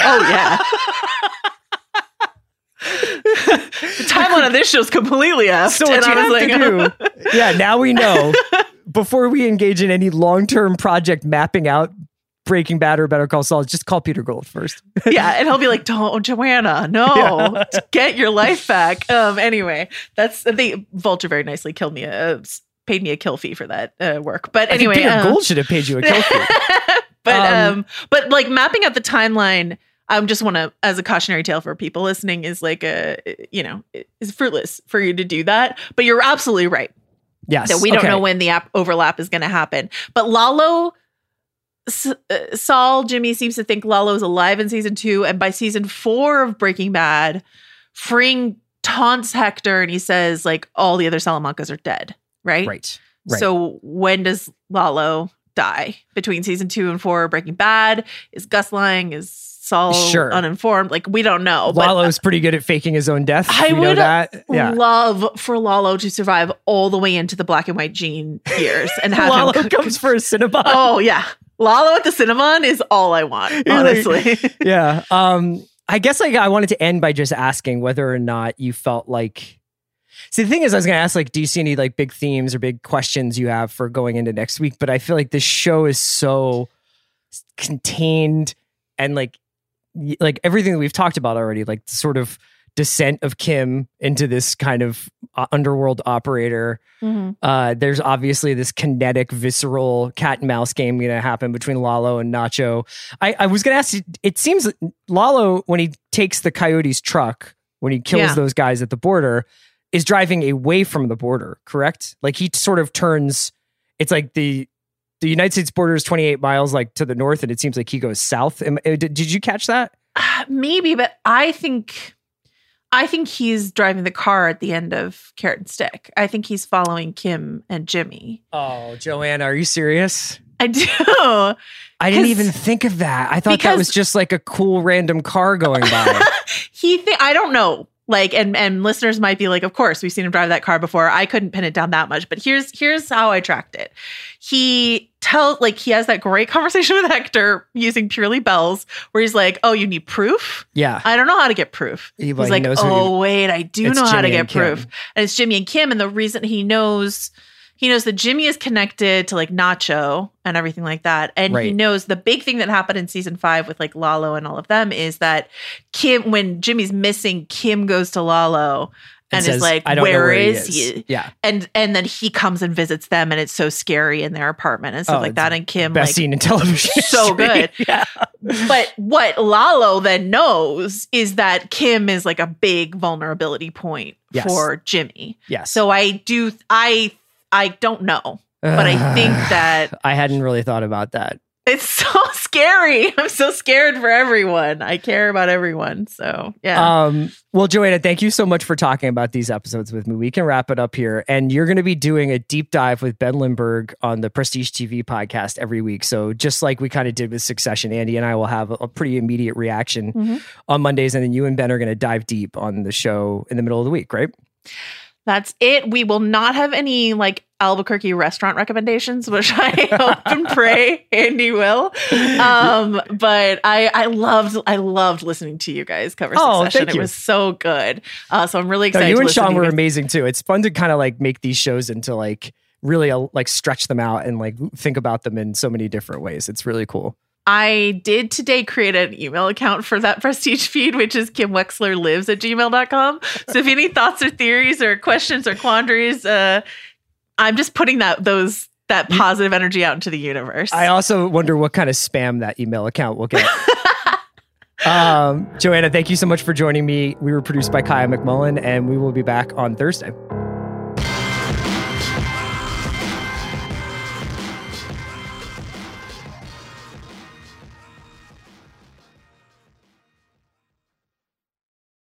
The timeline of this show's completely effed. So what you have to do, now we know, before we engage in any long-term project mapping out Breaking Bad or Better Call Saul, just call Peter Gould first. Yeah, and he'll be like, don't, Joanna, no, get your life back. Anyway, Vulture very nicely paid me a kill fee for that work. But anyway, Peter Gould should have paid you a kill fee. But like mapping out the timeline, I just want to, as a cautionary tale for people listening, is like is fruitless for you to do that. But you're absolutely right. Yes. That we don't know when the overlap is going to happen. But Lalo, Saul, Jimmy seems to think Lalo's alive in season 2. And by season 4 of Breaking Bad, Fring taunts Hector and he says like all the other Salamancas are dead. Right. So when does Lalo die? Between season 2 and 4 of Breaking Bad? Is Gus lying? Is Saul uninformed? Like we don't know. Lalo's pretty good at faking his own death. I would love for Lalo to survive all the way into the Black and White Gene years and have Lalo comes for a Cinnabon. Oh yeah, Lalo at the Cinnabon is all I want. Honestly, yeah. I guess like I wanted to end by just asking whether or not you felt like. See, the thing is, I was going to ask, like, do you see any like big themes or big questions you have for going into next week? But I feel like this show is so contained and like everything that we've talked about already, like the sort of descent of Kim into this kind of underworld operator. Mm-hmm. There's obviously this kinetic, visceral cat and mouse game going to happen between Lalo and Nacho. I was going to ask you, it seems that Lalo, when he takes the Coyotes truck, when he kills those guys at the border, is driving away from the border, correct? Like he sort of turns, it's like the United States border is 28 miles like to the north, and it seems like he goes south. Did you catch that? maybe, but I think he's driving the car at the end of Carrot and Stick. I think he's following Kim and Jimmy. Oh, Joanna, are you serious? I do. I didn't even think of that. I thought that was just like a cool random car going by. I don't know. Like, and listeners might be like, of course, we've seen him drive that car before. I couldn't pin it down that much, but here's how I tracked it. He has that great conversation with Hector using purely bells, where he's like, "Oh, you need proof? Yeah, I don't know how to get proof." He's like, "Oh, wait, I do know how to get proof." And it's Jimmy and Kim, and the reason he knows that Jimmy is connected to like Nacho and everything like that. And he knows the big thing that happened in season 5 with like Lalo and all of them is that Kim, when Jimmy's missing, Kim goes to Lalo and is like, where is he? Yeah. And then he comes and visits them, and it's so scary in their apartment and stuff like that. And Kim, best scene in television. So good. Yeah. But what Lalo then knows is that Kim is like a big vulnerability point for Jimmy. Yes. So I don't know, but I think that I hadn't really thought about that. It's so scary. I'm so scared for everyone. I care about everyone. So, yeah. Well, Joanna, thank you so much for talking about these episodes with me. We can wrap it up here. And you're going to be doing a deep dive with Ben Lindbergh on the Prestige TV podcast every week. So just like we kind of did with Succession, Andy and I will have a pretty immediate reaction on Mondays. And then you and Ben are going to dive deep on the show in the middle of the week, right? That's it. We will not have any like Albuquerque restaurant recommendations, which I hope and pray Andy will. But I loved listening to you guys cover Succession. Thank you. It was so good. So I'm really excited. You and Sean were amazing too. It's fun to kind of like make these shows into like really like stretch them out and like think about them in so many different ways. It's really cool. I did today create an email account for that Prestige feed, which is kimwexlerlives@gmail.com. So if you have any thoughts or theories or questions or quandaries, I'm just putting that positive energy out into the universe. I also wonder what kind of spam that email account will get. Joanna, thank you so much for joining me. We were produced by Kaya McMullen, and we will be back on Thursday.